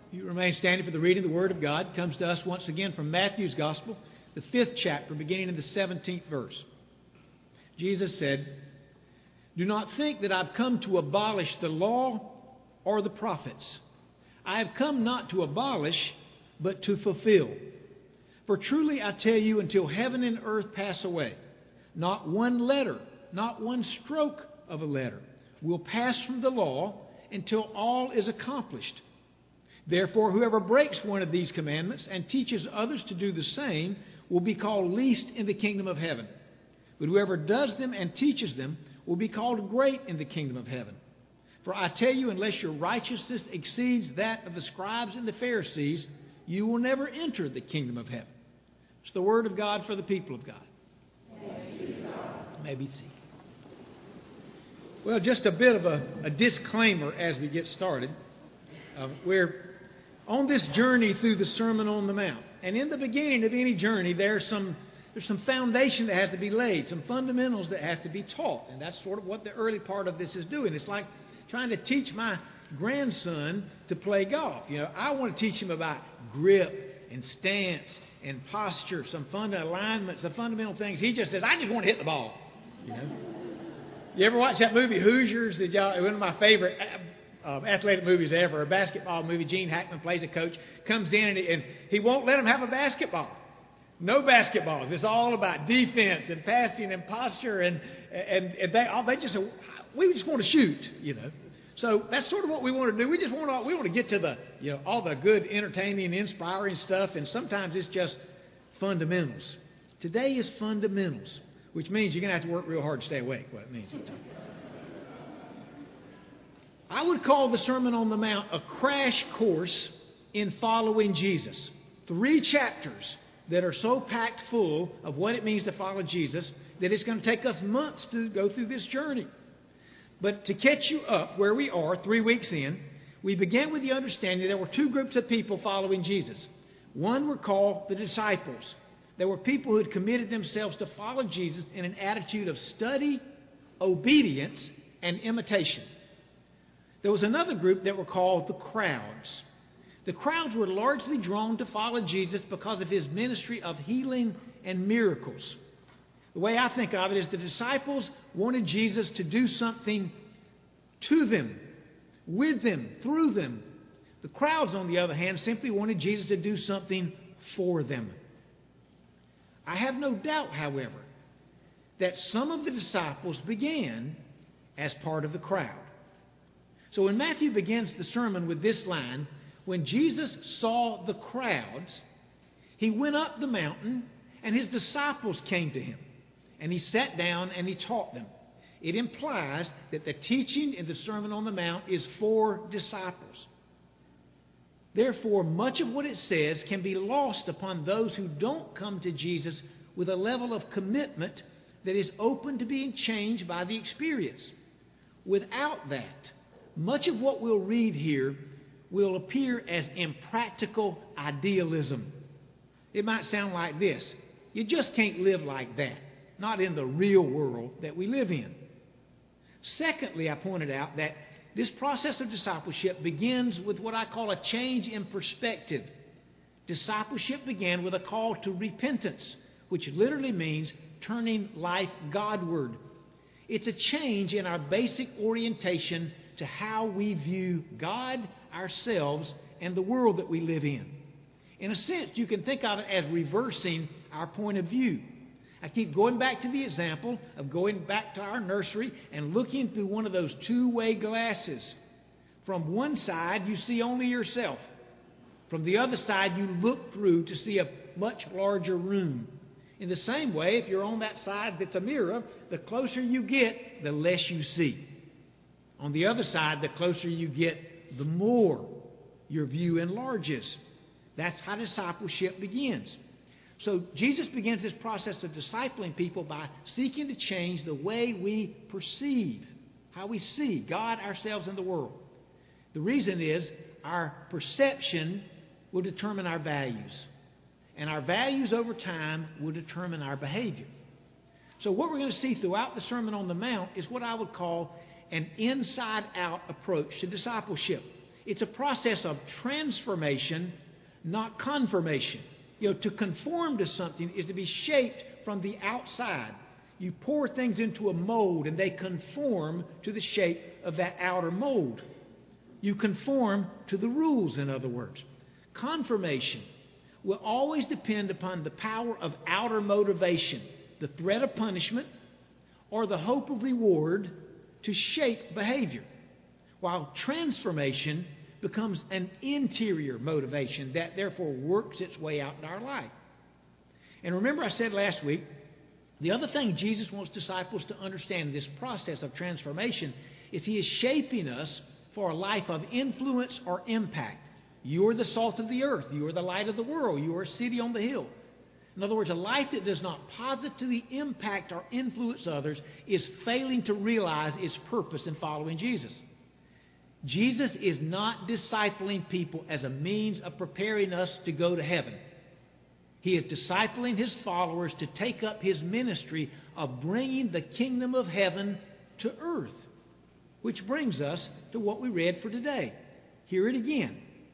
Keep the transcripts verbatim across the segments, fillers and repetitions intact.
You remain standing for the reading of the Word of God. It comes to us once again from Matthew's Gospel, the fifth chapter, beginning in the seventeenth verse. Jesus said, "Do not think that I've come to abolish the law or the prophets. I have come not to abolish, but to fulfill. For truly I tell you, until heaven and earth pass away, not one letter, not one stroke of a letter will pass from the law until all is accomplished. Therefore, whoever breaks one of these commandments and teaches others to do the same will be called least in the kingdom of heaven. But whoever does them and teaches them will be called great in the kingdom of heaven. For I tell you, unless your righteousness exceeds that of the scribes and the Pharisees, you will never enter the kingdom of heaven." It's the word of God for the people of God. May be seated. Well, just a bit of a, a disclaimer as we get started. Uh, we're on this journey through the Sermon on the Mount. And in the beginning of any journey, there's some there's some foundation that has to be laid, some fundamentals that have to be taught. And that's sort of what the early part of this is doing. It's like trying to teach my grandson to play golf. You know, I want to teach him about grip and stance and posture, some fundamental alignment, some fundamental things. He just says, "I just want to hit the ball." You know. You ever watch that movie Hoosiers? Did y'all, one of my favorite uh, athletic movies ever, a basketball movie. Gene Hackman plays a coach, comes in and he, and he won't let him have a basketball. No basketballs. It's all about defense and passing and posture, and and, and they all, they just we just want to shoot, you know. So that's sort of what we want to do. We just want to we want to get to the you know all the good, entertaining, inspiring stuff, and sometimes it's just fundamentals. Today is fundamentals, which means you're going to have to work real hard to stay awake. What it means. I would call the Sermon on the Mount a crash course in following Jesus. Three chapters that are so packed full of what it means to follow Jesus that it's going to take us months to go through this journey. But to catch you up where we are three weeks in, we began with the understanding there were two groups of people following Jesus. One were called the disciples. There were people who had committed themselves to follow Jesus in an attitude of study, obedience, and imitation. There was another group that were called the crowds. The crowds were largely drawn to follow Jesus because of his ministry of healing and miracles. The way I think of it is the disciples wanted Jesus to do something to them, with them, through them. The crowds, on the other hand, simply wanted Jesus to do something for them. I have no doubt, however, that some of the disciples began as part of the crowd. So when Matthew begins the sermon with this line, when Jesus saw the crowds, he went up the mountain and his disciples came to him. And he sat down and he taught them. It implies that the teaching in the Sermon on the Mount is for disciples. Therefore, much of what it says can be lost upon those who don't come to Jesus with a level of commitment that is open to being changed by the experience. Without that, much of what we'll read here will appear as impractical idealism. It might sound like this: you just can't live like that. Not in the real world that we live in. Secondly, I pointed out that this process of discipleship begins with what I call a change in perspective. Discipleship began with a call to repentance, which literally means turning life Godward. It's a change in our basic orientation to how we view God, ourselves, and the world that we live in. In a sense, you can think of it as reversing our point of view. I keep going back to the example of going back to our nursery and looking through one of those two-way glasses. From one side, you see only yourself. From the other side, you look through to see a much larger room. In the same way, if you're on that side that's a mirror, the closer you get, the less you see. On the other side, the closer you get, the more your view enlarges. That's how discipleship begins. So Jesus begins this process of discipling people by seeking to change the way we perceive, how we see God, ourselves, and the world. The reason is our perception will determine our values. And our values over time will determine our behavior. So what we're going to see throughout the Sermon on the Mount is what I would call an inside-out approach to discipleship. It's a process of transformation, not confirmation. You know, to conform to something is to be shaped from the outside. You pour things into a mold and they conform to the shape of that outer mold. You conform to the rules, in other words. Confirmation will always depend upon the power of outer motivation, the threat of punishment, or the hope of reward to shape behavior. While transformation becomes an interior motivation that therefore works its way out in our life. And remember I said last week, the other thing Jesus wants disciples to understand in this process of transformation is He is shaping us for a life of influence or impact. You are the salt of the earth. You are the light of the world. You are a city on the hill. In other words, a life that does not positively impact or influence others is failing to realize its purpose in following Jesus. Jesus is not discipling people as a means of preparing us to go to heaven. He is discipling His followers to take up His ministry of bringing the kingdom of heaven to earth. Which brings us to what we read for today. Hear it again.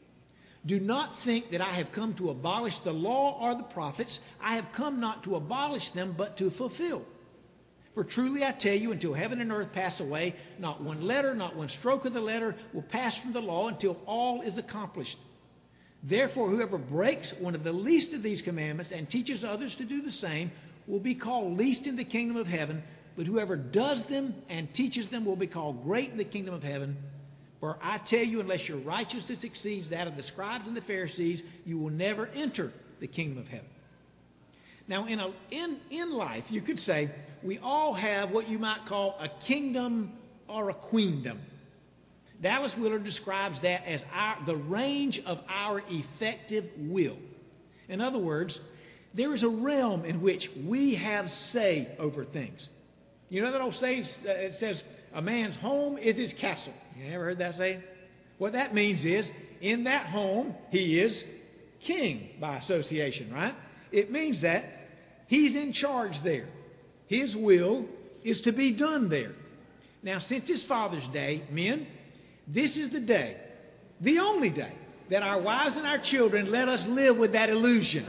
Do not think that I have come to abolish the law or the prophets. I have come not to abolish them, but to fulfill. For truly I tell you, until heaven and earth pass away, not one letter, not one stroke of the letter will pass from the law until all is accomplished. Therefore, whoever breaks one of the least of these commandments and teaches others to do the same will be called least in the kingdom of heaven. But whoever does them and teaches them will be called great in the kingdom of heaven. For I tell you, unless your righteousness exceeds that of the scribes and the Pharisees, you will never enter the kingdom of heaven. Now, in, a, in, in life, you could say, we all have what you might call a kingdom or a queendom. Dallas Willard describes that as our, the range of our effective will. In other words, there is a realm in which we have say over things. You know that old saying, it says, a man's home is his castle. You ever heard that saying? What that means is, in that home, he is king by association, right? It means that he's in charge there. His will is to be done there. Now, since it's Father's Day, men, this is the day, the only day, that our wives and our children let us live with that illusion.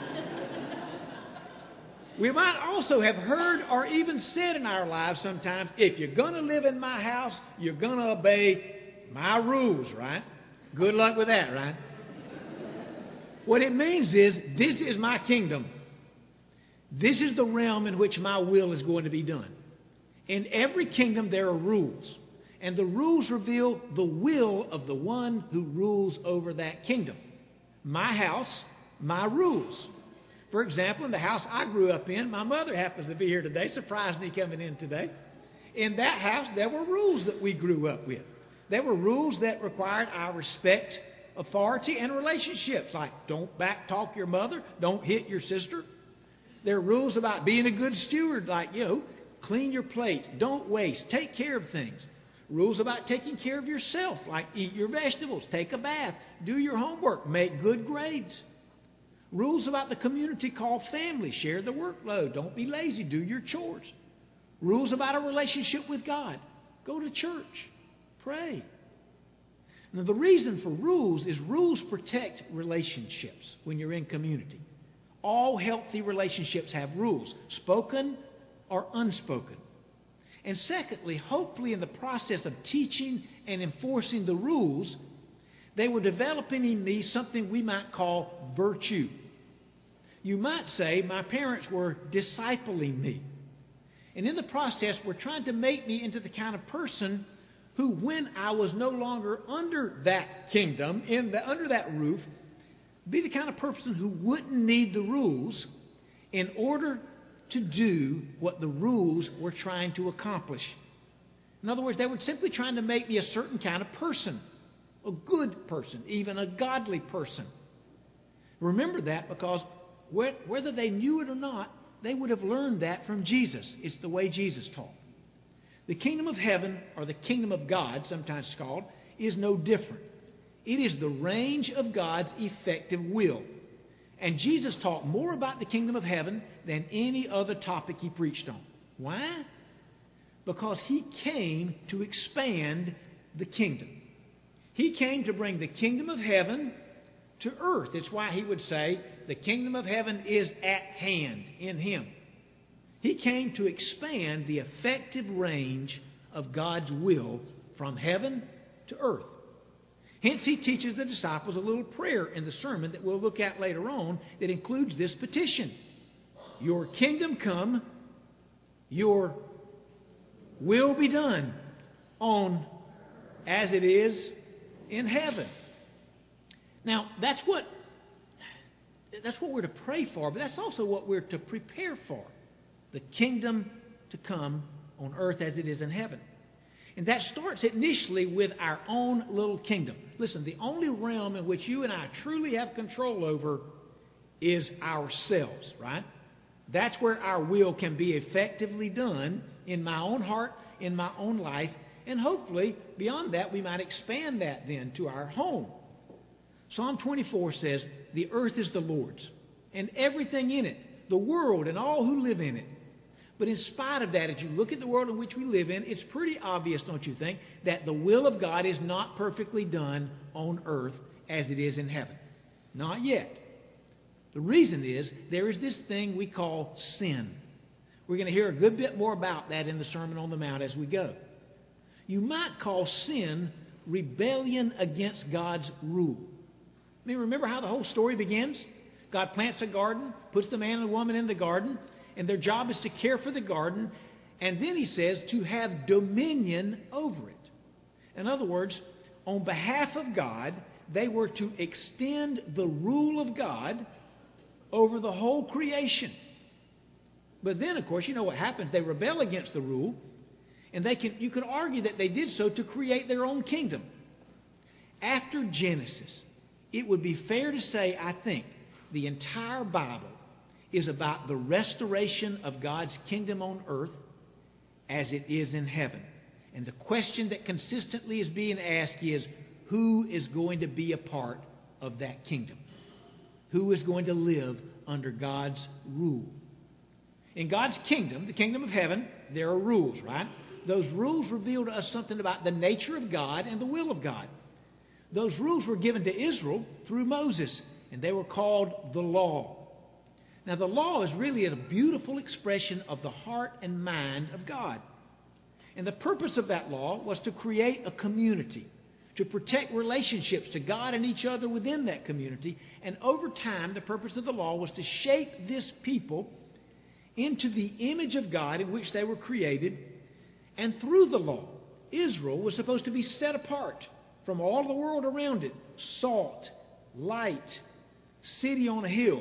We might also have heard or even said in our lives sometimes, if you're going to live in my house, you're going to obey my rules, right? Good luck with that, right? What it means is, this is my kingdom. This is the realm in which my will is going to be done. In every kingdom, there are rules. And the rules reveal the will of the one who rules over that kingdom. My house, my rules. For example, in the house I grew up in, my mother happens to be here today, surprised me coming in today. In that house, there were rules that we grew up with. There were rules that required our respect, authority, and relationships, like don't backtalk your mother, don't hit your sister. There are rules about being a good steward, like, you know, clean your plate, don't waste, take care of things. Rules about taking care of yourself, like eat your vegetables, take a bath, do your homework, make good grades. Rules about the community called family. Share the workload. Don't be lazy. Do your chores. Rules about a relationship with God. Go to church. Pray. Now, the reason for rules is rules protect relationships when you're in community. All healthy relationships have rules, spoken or unspoken. And secondly, hopefully in the process of teaching and enforcing the rules, they were developing in me something we might call virtue. You might say my parents were discipling me. And in the process, were trying to make me into the kind of person who, when I was no longer under that kingdom, in the, under that roof, be the kind of person who wouldn't need the rules in order to do what the rules were trying to accomplish. In other words, they were simply trying to make me a certain kind of person. A good person, even a godly person. Remember that, because whether they knew it or not, they would have learned that from Jesus. It's the way Jesus taught. The kingdom of heaven, or the kingdom of God, sometimes called, is no different. It is the range of God's effective will. And Jesus taught more about the kingdom of heaven than any other topic he preached on. Why? Because he came to expand the kingdom. He came to bring the kingdom of heaven to earth. It's why he would say the kingdom of heaven is at hand in him. He came to expand the effective range of God's will from heaven to earth. Hence, he teaches the disciples a little prayer in the sermon that we'll look at later on that includes this petition. Your kingdom come, your will be done on as it is in heaven. Now, that's what that's what we're to pray for, but that's also what we're to prepare for. The kingdom to come on earth as it is in heaven. And that starts initially with our own little kingdom. Listen, the only realm in which you and I truly have control over is ourselves, right? That's where our will can be effectively done in my own heart, in my own life, and hopefully beyond that we might expand that then to our home. Psalm twenty-four says, the earth is the Lord's, and everything in it, the world and all who live in it. But in spite of that, as you look at the world in which we live in, it's pretty obvious, don't you think, that the will of God is not perfectly done on earth as it is in heaven. Not yet. The reason is there is this thing we call sin. We're going to hear a good bit more about that in the Sermon on the Mount as we go. You might call sin rebellion against God's rule. I mean, remember how the whole story begins? God plants a garden, puts the man and the woman in the garden, and their job is to care for the garden. And then he says to have dominion over it. In other words, on behalf of God, they were to extend the rule of God over the whole creation. But then, of course, you know what happens. They rebel against the rule. And they can, you could argue that they did so to create their own kingdom. After Genesis, it would be fair to say, I think, the entire Bible is about the restoration of God's kingdom on earth as it is in heaven. And the question that consistently is being asked is, who is going to be a part of that kingdom? Who is going to live under God's rule? In God's kingdom, the kingdom of heaven, there are rules, right? Those rules reveal to us something about the nature of God and the will of God. Those rules were given to Israel through Moses, and they were called the law. Now, the law is really a beautiful expression of the heart and mind of God. And the purpose of that law was to create a community, to protect relationships to God and each other within that community. And over time, the purpose of the law was to shape this people into the image of God in which they were created. And through the law, Israel was supposed to be set apart from all the world around it. Salt, light, city on a hill.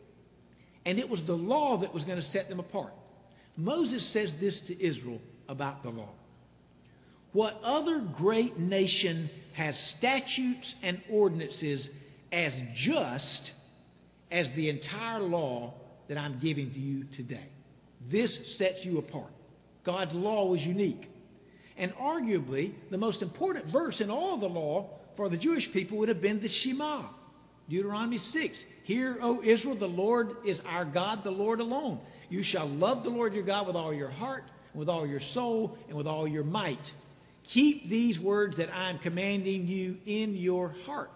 And it was the law that was going to set them apart. Moses says this to Israel about the law. What other great nation has statutes and ordinances as just as the entire law that I'm giving to you today? This sets you apart. God's law was unique. And arguably, the most important verse in all of the law for the Jewish people would have been the Shema. Deuteronomy six. Hear, O Israel, the Lord is our God, the Lord alone. You shall love the Lord your God with all your heart, with all your soul, and with all your might. Keep these words that I am commanding you in your heart.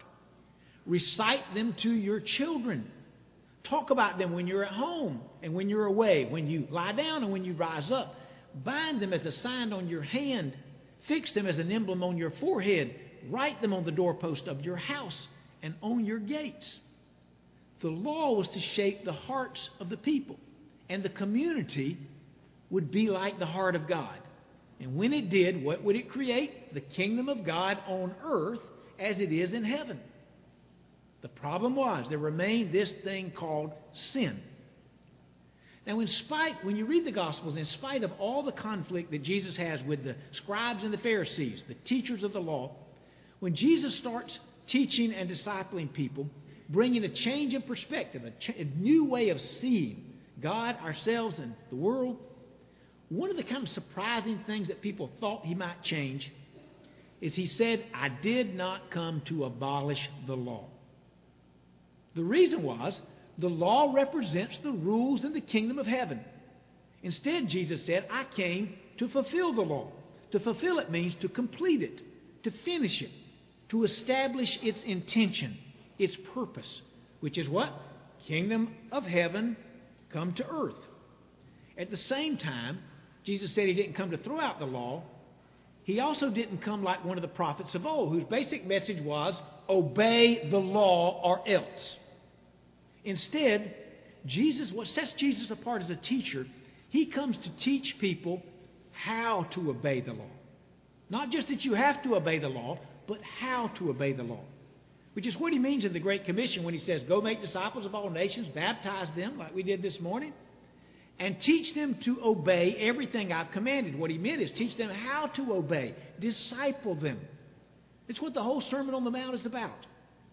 Recite them to your children. Talk about them when you're at home and when you're away, when you lie down and when you rise up. Bind them as a sign on your hand. Fix them as an emblem on your forehead. Write them on the doorpost of your house and on your gates. The law was to shape the hearts of the people, and the community would be like the heart of God. And when it did, what would it create? The kingdom of God on earth as it is in heaven. The problem was there remained this thing called sin. Now, in spite, when you read the Gospels, in spite of all the conflict that Jesus has with the scribes and the Pharisees, the teachers of the law, when Jesus starts teaching and discipling people, bringing a change of perspective, a, ch- a new way of seeing God, ourselves, and the world, one of the kind of surprising things that people thought he might change is he said, I did not come to abolish the law. The reason was the law represents the rules in the kingdom of heaven. Instead, Jesus said, I came to fulfill the law. To fulfill it means to complete it, to finish it, to establish its intention, its purpose, which is what? Kingdom of heaven come to earth. At the same time, Jesus said he didn't come to throw out the law. He also didn't come like one of the prophets of old, whose basic message was, obey the law or else. Instead, Jesus, what sets Jesus apart as a teacher, he comes to teach people how to obey the law. Not just that you have to obey the law, but how to obey the law. Which is what he means in the Great Commission when he says, go make disciples of all nations, baptize them like we did this morning, and teach them to obey everything I've commanded. What he meant is teach them how to obey, disciple them. It's what the whole Sermon on the Mount is about.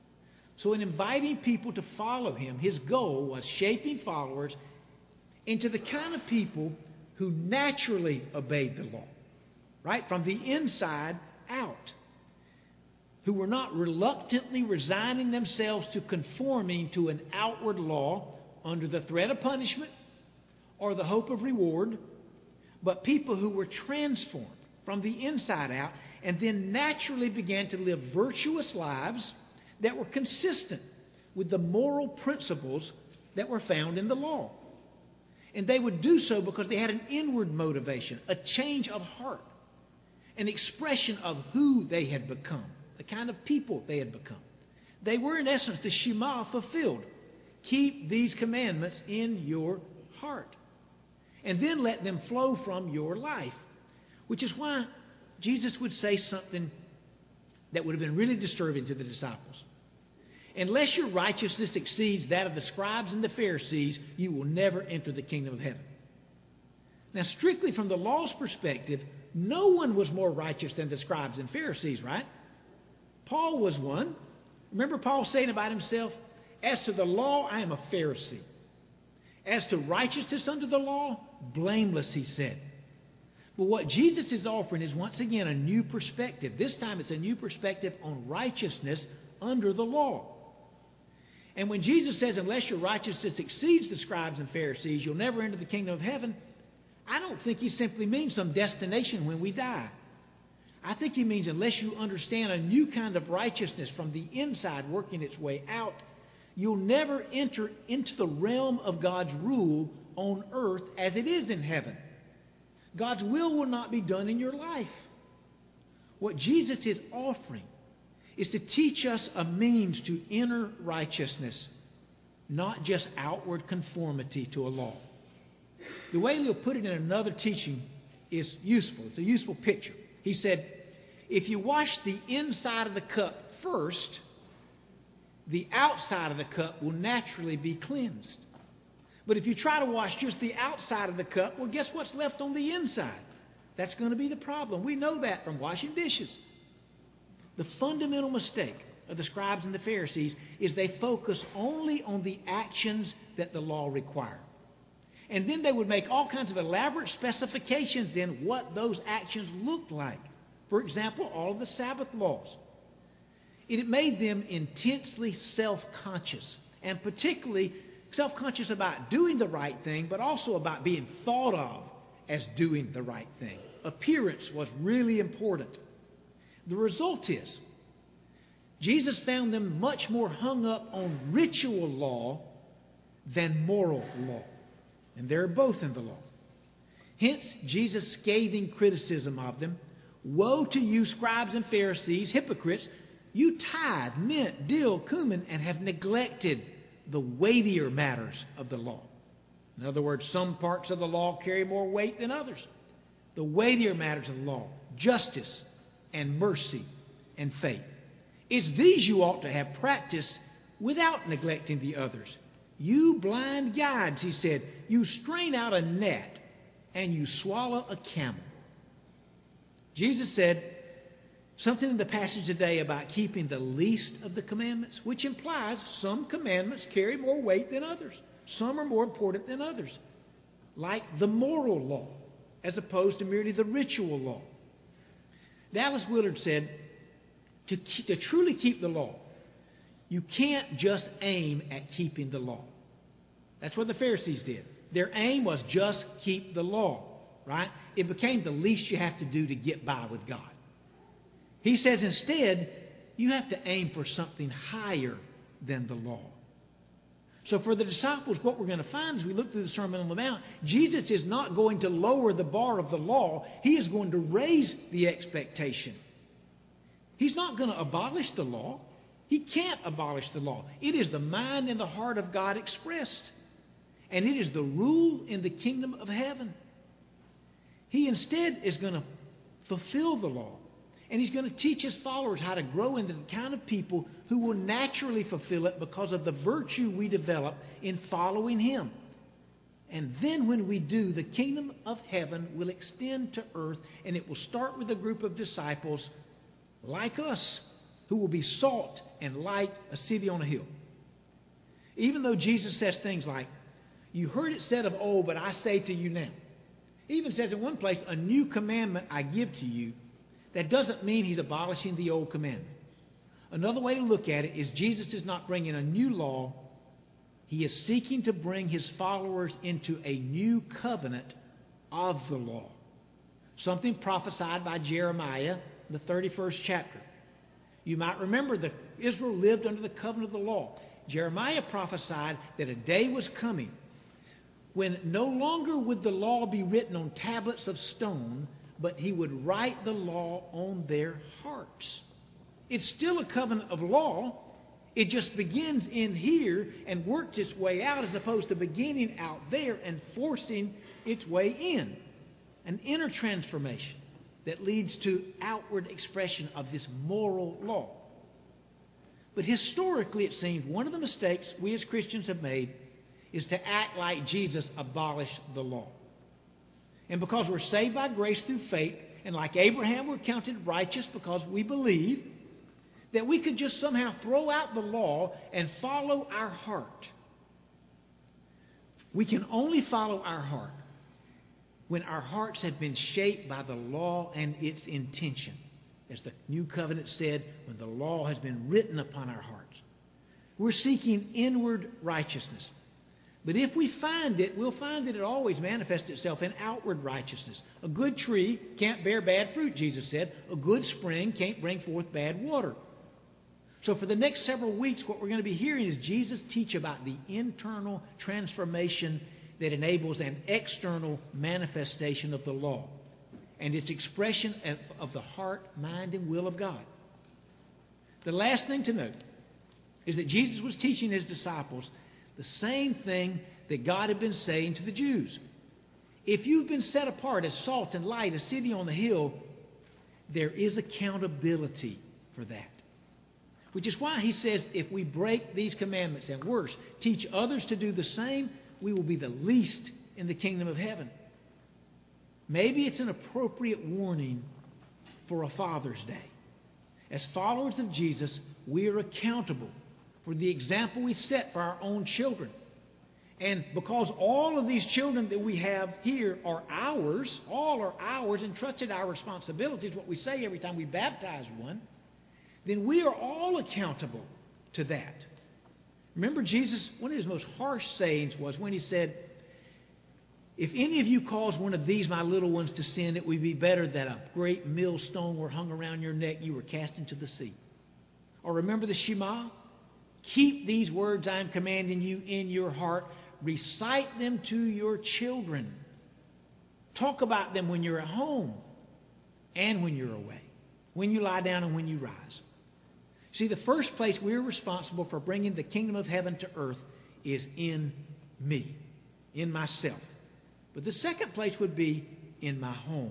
So in inviting people to follow him, his goal was shaping followers into the kind of people who naturally obeyed the law, right? From the inside out. Who were not reluctantly resigning themselves to conforming to an outward law under the threat of punishment or the hope of reward, but people who were transformed from the inside out and then naturally began to live virtuous lives that were consistent with the moral principles that were found in the law. And they would do so because they had an inward motivation, a change of heart, an expression of who they had become, the kind of people they had become. They were, in essence, the Shema fulfilled. Keep these commandments in your heart. And then let them flow from your life. Which is why Jesus would say something that would have been really disturbing to the disciples. Unless your righteousness exceeds that of the scribes and the Pharisees, you will never enter the kingdom of heaven. Now, strictly from the law's perspective, no one was more righteous than the scribes and Pharisees, right? Paul was one. Remember Paul saying about himself, as to the law, I am a Pharisee. As to righteousness under the law, blameless, he said. But what Jesus is offering is once again a new perspective. This time it's a new perspective on righteousness under the law. And when Jesus says, unless your righteousness exceeds the scribes and Pharisees, you'll never enter the kingdom of heaven, I don't think he simply means some destination when we die. I think he means unless you understand a new kind of righteousness from the inside working its way out, you'll never enter into the realm of God's rule on earth as it is in heaven. God's will will not be done in your life. What Jesus is offering is to teach us a means to inner righteousness, not just outward conformity to a law. The way he'll put it in another teaching is useful. It's a useful picture. He said, if you wash the inside of the cup first, the outside of the cup will naturally be cleansed. But if you try to wash just the outside of the cup, well, guess what's left on the inside? That's going to be the problem. We know that from washing dishes. The fundamental mistake of the scribes and the Pharisees is they focus only on the actions that the law required. And then they would make all kinds of elaborate specifications in what those actions looked like. For example, all of the Sabbath laws. It made them intensely self-conscious, and particularly self-conscious about doing the right thing, but also about being thought of as doing the right thing. Appearance was really important. The result is, Jesus found them much more hung up on ritual law than moral law. And they're both in the law. Hence, Jesus' scathing criticism of them. Woe to you, scribes and Pharisees, hypocrites! You tithe, mint, dill, cumin, and have neglected the weightier matters of the law. In other words, some parts of the law carry more weight than others. The weightier matters of the law, justice and mercy and faith. It's these you ought to have practiced without neglecting the others. You blind guides, he said, you strain out a gnat and you swallow a camel. Jesus said something in the passage today about keeping the least of the commandments, which implies some commandments carry more weight than others. Some are more important than others, like the moral law, as opposed to merely the ritual law. Dallas Willard said, to, keep, to truly keep the law, you can't just aim at keeping the law. That's what the Pharisees did. Their aim was just keep the law, right? It became the least you have to do to get by with God. He says instead, you have to aim for something higher than the law. So for the disciples, what we're going to find as we look through the Sermon on the Mount, Jesus is not going to lower the bar of the law. He is going to raise the expectation. He's not going to abolish the law. He can't abolish the law. It is the mind and the heart of God expressed. And it is the rule in the kingdom of heaven. He instead is going to fulfill the law. And He's going to teach His followers how to grow into the kind of people who will naturally fulfill it because of the virtue we develop in following Him. And then when we do, the kingdom of heaven will extend to earth, and it will start with a group of disciples like us who will be salt and light, a city on a hill. Even though Jesus says things like, "You heard it said of old, but I say to you now." He even says in one place, "A new commandment I give to you." That doesn't mean He's abolishing the old commandment. Another way to look at it is Jesus is not bringing a new law. He is seeking to bring His followers into a new covenant of the law. Something prophesied by Jeremiah, the thirty-first chapter. You might remember that Israel lived under the covenant of the law. Jeremiah prophesied that a day was coming when no longer would the law be written on tablets of stone, but He would write the law on their hearts. It's still a covenant of law. It just begins in here and works its way out as opposed to beginning out there and forcing its way in. An inner transformation that leads to outward expression of this moral law. But historically, it seems one of the mistakes we as Christians have made is to act like Jesus abolished the law. And because we're saved by grace through faith, and like Abraham, we're counted righteous because we believe, that we could just somehow throw out the law and follow our heart. We can only follow our heart when our hearts have been shaped by the law and its intention. As the New Covenant said, when the law has been written upon our hearts. We're seeking inward righteousness. But if we find it, we'll find that it always manifests itself in outward righteousness. A good tree can't bear bad fruit, Jesus said. A good spring can't bring forth bad water. So for the next several weeks, what we're going to be hearing is Jesus teach about the internal transformation that enables an external manifestation of the law and its expression of the heart, mind, and will of God. The last thing to note is that Jesus was teaching His disciples the same thing that God had been saying to the Jews. If you've been set apart as salt and light, a city on the hill, there is accountability for that. Which is why He says if we break these commandments and worse, teach others to do the same, we will be the least in the kingdom of heaven. Maybe it's an appropriate warning for a Father's Day. As followers of Jesus, we are accountable for the example we set for our own children. And because all of these children that we have here are ours, all are ours, entrusted our responsibilities, what we say every time we baptize one, then we are all accountable to that. Remember Jesus, one of His most harsh sayings was when He said, "If any of you cause one of these my little ones to sin, it would be better that a great millstone were hung around your neck, you were cast into the sea." Or remember the Shema? "Keep these words I am commanding you in your heart. Recite them to your children. Talk about them when you're at home and when you're away, when you lie down and when you rise." See, the first place we're responsible for bringing the kingdom of heaven to earth is in me, in myself. But the second place would be in my home.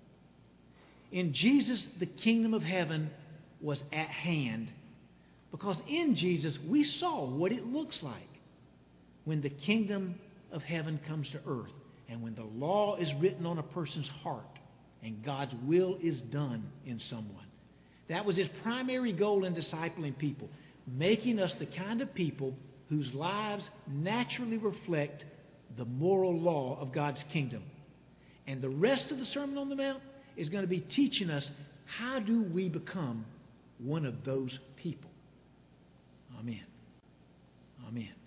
In Jesus, the kingdom of heaven was at hand because in Jesus we saw what it looks like when the kingdom of heaven comes to earth and when the law is written on a person's heart and God's will is done in someone. That was His primary goal in discipling people, making us the kind of people whose lives naturally reflect the moral law of God's kingdom. And the rest of the Sermon on the Mount is going to be teaching us how do we become one of those people. Amen. Amen.